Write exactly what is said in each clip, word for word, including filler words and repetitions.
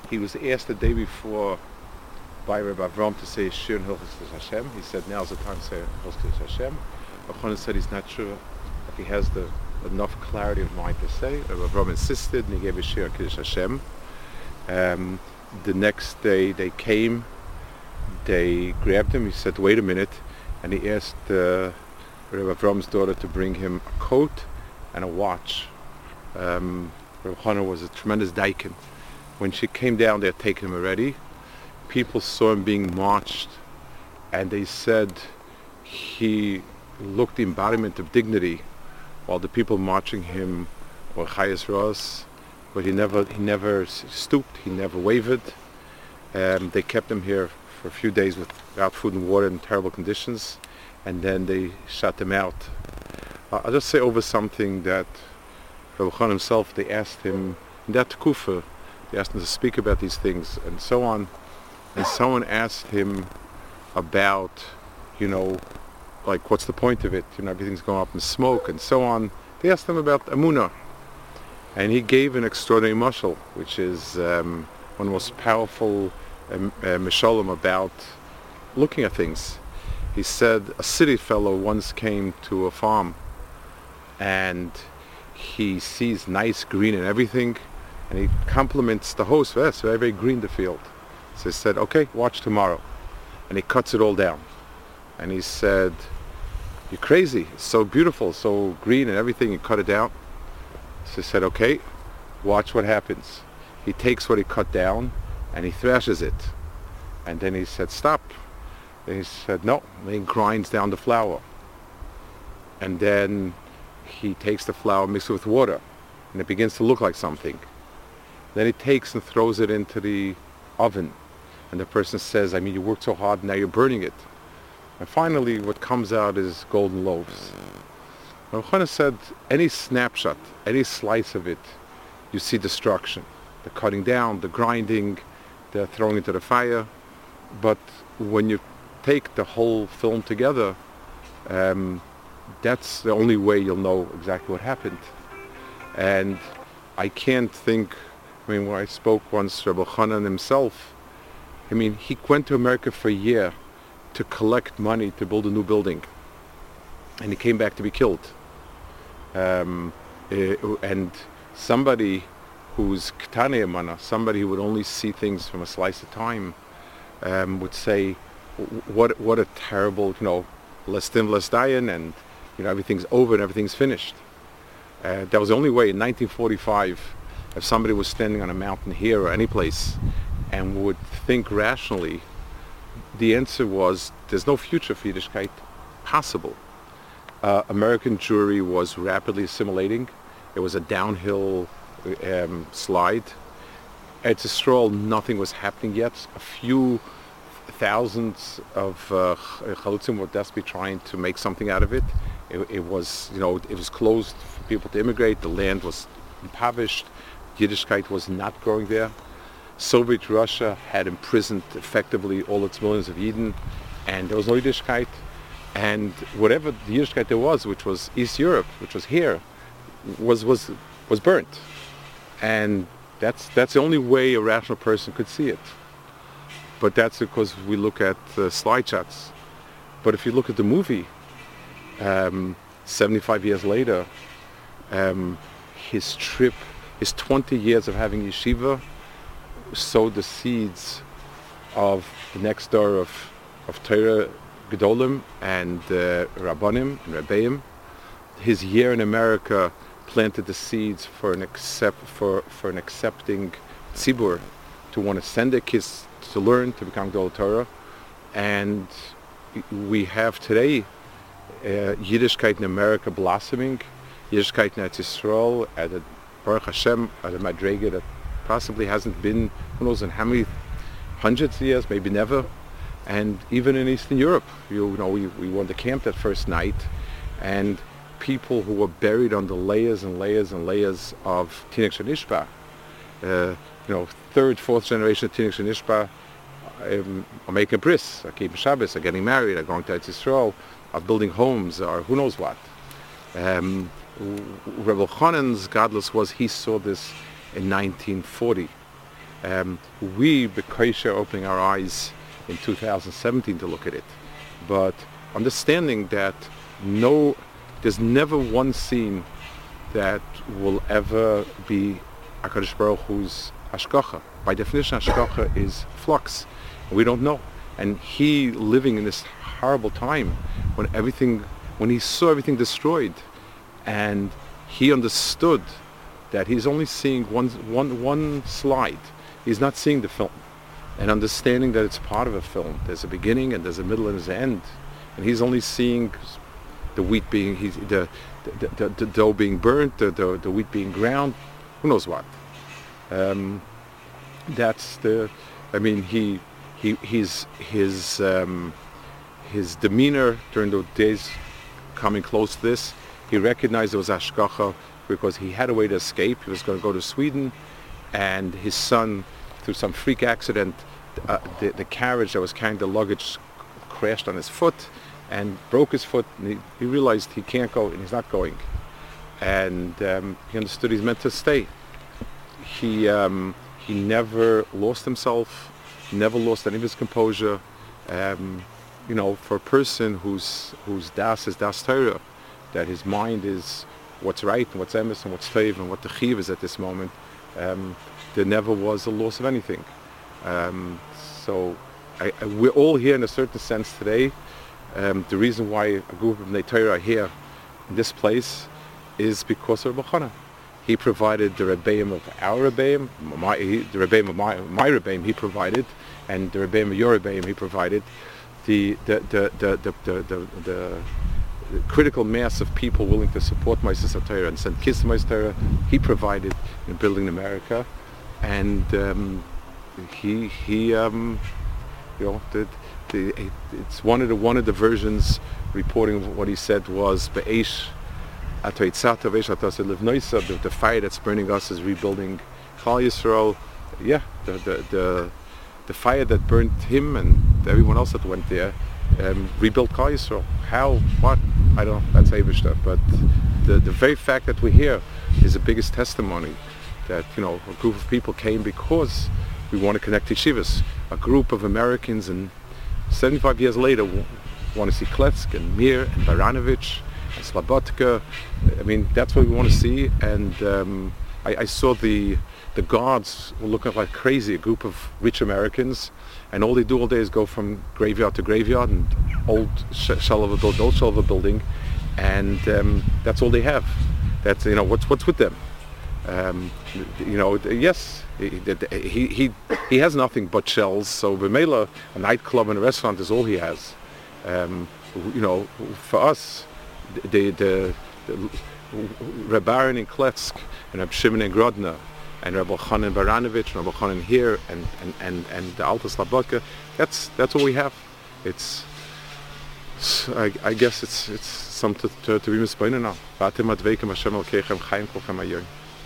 he was asked the day before by Rabbi Avram to say Shir and Hilchos Hashem. He said, now's the time to say Hilchos Hashem. Rabbi Chanan said he's not sure if he has the enough clarity of mind to say. Rabbi Avram insisted, and he gave a Shir and Kiddush Hashem. Um, the next day they came, they grabbed him. He said, wait a minute, and he asked uh, Rabbi Avram's daughter to bring him a coat and a watch. Um, Rabbi Chanan was a tremendous daikin. When she came down, they had taken him already. People saw him being marched, and they said he looked the embodiment of dignity, while the people marching him were Chayes Ros, but he never he never stooped, he never wavered. Um, they kept him here for a few days without food and water in terrible conditions, and then they shut him out. Uh, I'll just say over something that Rabbi Chanan himself, they asked him in that Tekufa, they asked him to speak about these things and so on. And someone asked him about, you know, like, what's the point of it? You know, everything's going up in smoke and so on. They asked him about Amunah. And he gave an extraordinary mashal, which is um, one of the most powerful um, uh, mishalim about looking at things. He said a city fellow once came to a farm, and he sees nice green and everything, and he compliments the host, yes, very, very green the field. So he said, okay, watch tomorrow. And he cuts it all down. And he said, you're crazy, it's so beautiful, so green and everything, you cut it down. So he said, okay, watch what happens. He takes what he cut down and he thrashes it. And then he said, stop. And he said, no. And he grinds down the flour. And then he takes the flour, mixes it with water, and it begins to look like something. Then he takes and throws it into the oven. And the person says, I mean, you worked so hard, now you're burning it. And finally, what comes out is golden loaves. Rav Chanan said, any snapshot, any slice of it, you see destruction. The cutting down, the grinding, the throwing into the fire. But when you take the whole film together, um, that's the only way you'll know exactly what happened. And I can't think, I mean, when I spoke once, Rabbi Chanan himself, I mean, he went to America for a year to collect money to build a new building. And he came back to be killed. Um, uh, and somebody who's K'tanei Amana, somebody who would only see things from a slice of time, um, would say, what what a terrible, you know, less thin, less dying, and, you know, everything's over and everything's finished. Uh, that was the only way in nineteen forty-five, if somebody was standing on a mountain here or any place and would think rationally, the answer was, there's no future for Yiddishkeit possible. Uh, American Jewry was rapidly assimilating. It was a downhill um, slide. At Yisrael, nothing was happening yet. A few thousands of uh, chalutzim were desperately trying to make something out of it. It, it was, you know, it was closed for people to immigrate. The land was impoverished. Yiddishkeit was not growing there. Soviet Russia had imprisoned effectively all its millions of Yidden, and there was no Yiddishkeit. And whatever the Yiddishkeit there was, which was East Europe, which was here, was was was burnt. And that's that's the only way a rational person could see it. But that's because we look at uh, slide shots. But if you look at the movie, um, seventy-five years later, um, his trip, his twenty years of having yeshiva, sowed the seeds of the next door of, of Torah Gedolim and uh, Rabbanim and Rebbeim. His year in America planted the seeds for an accept for, for an accepting tzibur, to want to send their kids to learn, to become Gedolei Torah. And we have today uh, Yiddishkeit in America blossoming, Yiddishkeit in Eretz Yisrael at a Baruch Hashem at a madrega that possibly hasn't been, who knows in how many hundreds of years, maybe never. And even in Eastern Europe, you know, we, we went to camp that first night, and people who were buried under layers and layers and layers of Tinek Shenishba, uh, you know, third, fourth generation of Tinek Shenishba, um, are making bris, are keeping Shabbos, are getting married, are going to Eretz Yisrael, are building homes, or who knows what. Um, Rebbe Chanan's godless was, he saw this in nineteen forty. Um, we, Bekoisha, are opening our eyes in two thousand seventeen to look at it. But understanding that no, there's never one scene that will ever be HaKadosh Baruch Hu's hashgacha. By definition, hashgacha is flux. We don't know. And he, living in this horrible time when everything, when he saw everything destroyed, and he understood that he's only seeing one, one, one slide. He's not seeing the film. And understanding that it's part of a film. There's a beginning and there's a middle and there's an end. And he's only seeing the wheat being, he's, the, the, the, the dough being burnt, the, the, the wheat being ground, who knows what. Um, that's the, I mean, he, he, his, his, um, his demeanor during the days coming close to this, he recognized it was hashgacha because he had a way to escape. He was going to go to Sweden, and his son, through some freak accident, uh, the, the carriage that was carrying the luggage crashed on his foot and broke his foot, and he, he realized he can't go, and he's not going. And um, he understood he's meant to stay. He um, he never lost himself, never lost any of his composure. Um, you know, for a person whose whose das is das Torah, that his mind is what's right and what's emes and what's teiv and what the chiv is at this moment, um, there never was a loss of anything. Um, so I, I, we're all here in a certain sense today. Um, the reason why a group of Bnei Torah are here in this place is because of Rabbi Chana. He provided the Rebbeim of our Rebbeim, my, he, the Rebbeim of my, my Rebbeim he provided, and the Rebbeim of your Rebbeim he provided. The the the the the, the, the, the The critical mass of people willing to support Ma'aser Torah and send kids to Ma'aser Torah, he provided in building America, and um, he he um, you know the, the, it's one of the one of the versions reporting what he said was Be'esh Atoitzata Be'esh Atase Livnoisa, the the fire that's burning us is rebuilding Klal Yisrael. Yeah, the the the the fire that burned him and everyone else that went there. Um, rebuild Klal Yisrael. How? What? I don't know. That's Eibishter. But the the very fact that we're here is the biggest testimony that, you know, a group of people came because we want to connect yeshivas. A group of Americans, and seventy-five years later, w- want to see Kletsk and Mir and Baranovich and Slabotka. I mean, that's what we want to see. And um, I, I saw the the guards were looking like crazy. A group of rich Americans. And all they do all day is go from graveyard to graveyard and old sh- shell of a building, old shell of a building, and um, that's all they have. That's, you know, what's what's with them. Um, you know, yes, he he he, he has nothing but shells. So B'meila, a nightclub and a restaurant is all he has. Um, you know, for us, the the, the Reb Aaron in Kletsk and Reb Shimon in Grodno, and Rabbi Chanan Baranovich, and Rabbi Chanan here, and and and and the Alta Slabotka. That's that's all we have. It's, I, I guess it's it's something to, to be misbeinen now. Vatem adveikem Hashem alkeichem chaim kolchem hayoyim.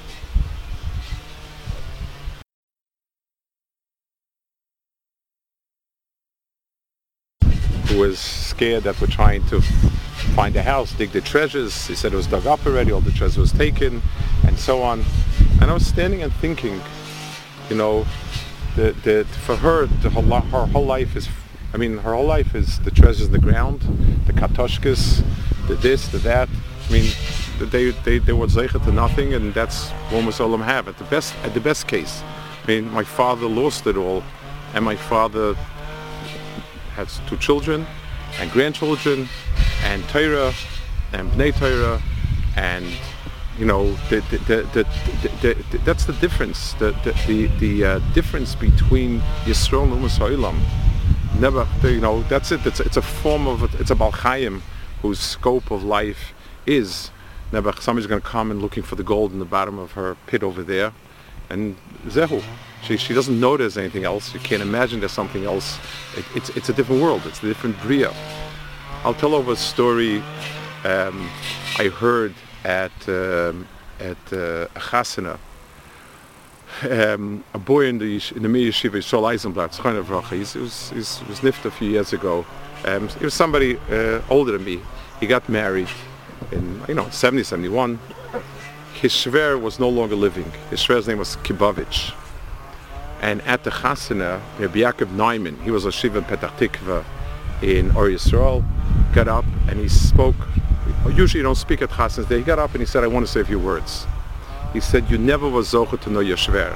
Who was scared that we're trying to find a house, dig the treasures. He said it was dug up already, all the treasure was taken, and so on. And I was standing and thinking, you know, the, the, for her, the whole, her whole life is, I mean, her whole life is the treasures in the ground, the katoshkas, the this, the that. I mean, they they they were zeicha to nothing, and that's what Umas Olam have. At the best, at the best case, I mean, my father lost it all, and my father has two children, and grandchildren, and Torah, and Bnei Torah, and you know, the, the, the, the, the, the, that's the difference. The the the, the uh, difference between Yisrael and Umas Olam. Never, you know, that's it. It's it's a form of it's a Baal Chaim whose scope of life is never. Somebody's going to come and looking for the gold in the bottom of her pit over there, and zehu. She she doesn't know there's anything else. You can't imagine there's something else. It, it's it's a different world. It's a different bria. I'll tell over a story um, I heard at um, at uh, a chasana. Um, a boy in the in the Mir Yeshiva, Yisrael Eisenblatt, he was he was, he was nifted a few years ago. Um, he was somebody uh, older than me. He got married in you know seventy, seventy-one. His shver was no longer living. His shver's name was Kibovich. And at the Chasana, Rabbi Yaakov Neumann, he was a Shiva in Petach Tikva in Or Yisrael, got up and he spoke. Usually you don't speak at Chasanas Day. He got up and he said, I want to say a few words. He said, you never was zocher to know Yeshver,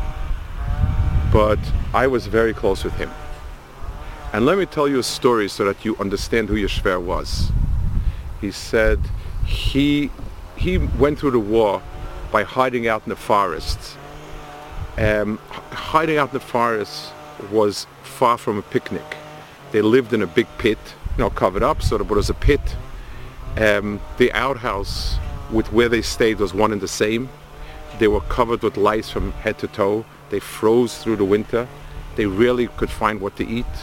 but I was very close with him. And let me tell you a story so that you understand who Yeshver was. He said he he went through the war by hiding out in the forest. Um, hiding out in the forest was far from a picnic. They lived in a big pit, you know, covered up, sort of, but it was a pit. Um, the outhouse with where they stayed was one and the same. They were covered with lice from head to toe. They froze through the winter. They rarely could find what to eat.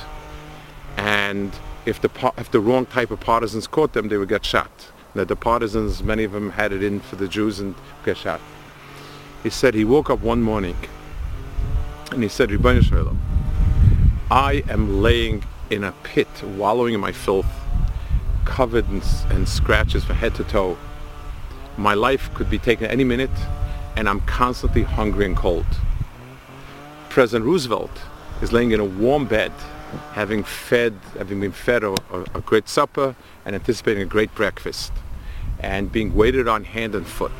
And if the if the wrong type of partisans caught them, they would get shot. Now, the partisans, many of them had it in for the Jews and get shot. He said he woke up one morning and he said, Ribbono Shel Olam, I am laying in a pit, wallowing in my filth, covered in, in scratches from head to toe. My life could be taken any minute, and I'm constantly hungry and cold. President Roosevelt is laying in a warm bed, having fed, having been fed a, a, a great supper and anticipating a great breakfast, and being waited on hand and foot.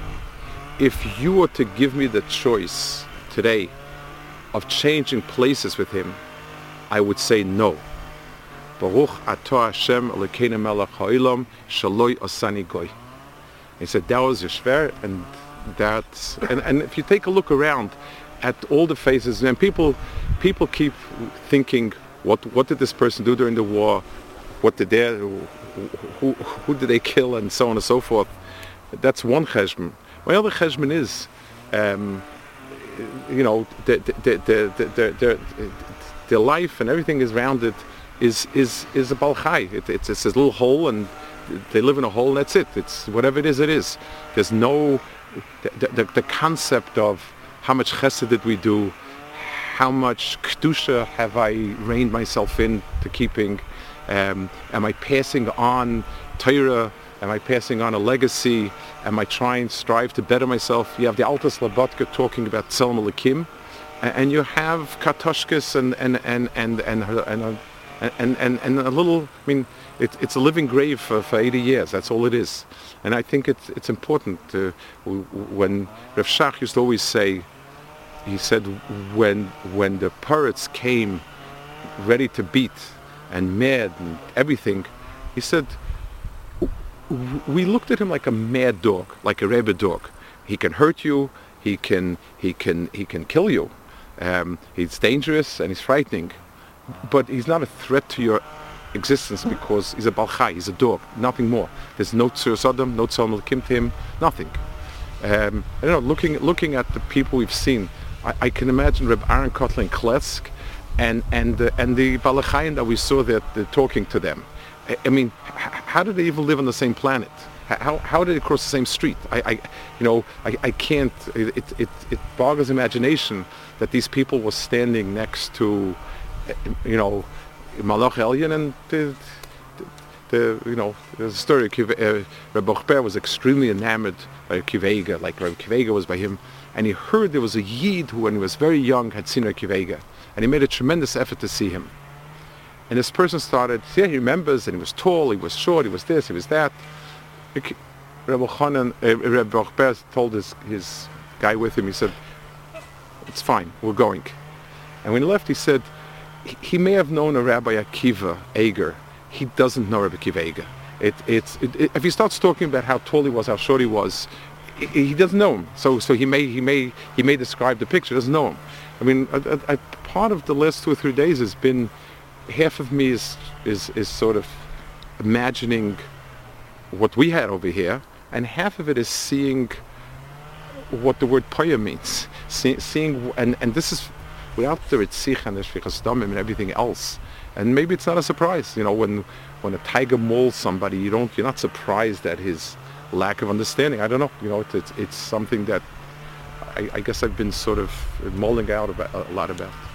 If you were to give me the choice today of changing places with him, I would say no. Baruch atah Hashem Elokeinu melech ha'olam shaloi osani goy. He said that was Yeshver, and that's and, and if you take a look around at all the faces, and people people keep thinking, what what did this person do during the war? What did they who, who, who did they kill, and so on and so forth. That's one cheshbon. My other cheshbon is, um, you know, the the the the, the, the, the life and everything is rounded is is is a balchai. It, it's it's a little hole, and they live in a hole, and that's it. It's whatever it is, it is. There's no the the, the concept of how much chesed did we do, how much kedusha have I reined myself in to keeping. Um, am I passing on Torah? Am I passing on a legacy? Am I trying to strive to better myself? You have the Alta Slobodka talking about Tzelem Elokim, and you have Katoshkis and and and and and and and, and, and a little. I mean, it, it's a living grave for, for eighty years. That's all it is. And I think it's it's important to, when Rav Shach used to always say, he said when when the pirates came ready to beat and mad and everything, he said, we looked at him like a mad dog, like a rabid dog. He can hurt you, he can he can he can kill you. Um, he's dangerous and he's frightening, but he's not a threat to your existence because he's a balchai, he's a dog, nothing more. There's no tzur sodom, no tzalm l'kim to him, nothing. Um, I don't know. Looking looking at the people we've seen, I, I can imagine Reb Aaron Kotler in Klesk, and and the, and the balachayim that we saw that they're talking to them. I, I mean, h- how did they even live on the same planet? How how did they cross the same street? I, I you know I, I can't. It, it it boggles imagination that these people were standing next to, you know, Malach Elyon, and the, the, the you know the story. Uh, Rabbi Ochber was extremely enamored by Kivega, like Rabbi Kivega was by him, and he heard there was a Yid who, when he was very young, had seen Rabbi Kivega, and he made a tremendous effort to see him. And this person started, yeah, he remembers, and he was tall, he was short, he was this, he was that. Rabbi Chanan, uh, Rabbi Ochber told his his guy with him, he said, "It's fine, we're going." And when he left, he said, he, he may have known a Rabbi Akiva Eger. He doesn't know Rabbi Akiva Eger. It, it's it, it, if he starts talking about how tall he was, how short he was, he, he doesn't know him. So so he may he may he may describe the picture, doesn't know him. I mean, a, a, a part of the last two or three days has been, half of me is is is sort of imagining what we had over here, and half of it is seeing what the word poya means. See, seeing and and this is without the ritzich and the shvichas damim and everything else. And maybe it's not a surprise, you know, when when a tiger mauls somebody, you don't you're not surprised at his lack of understanding. I don't know, you know, it's it's, it's something that I, I guess I've been sort of mulling out about a lot about.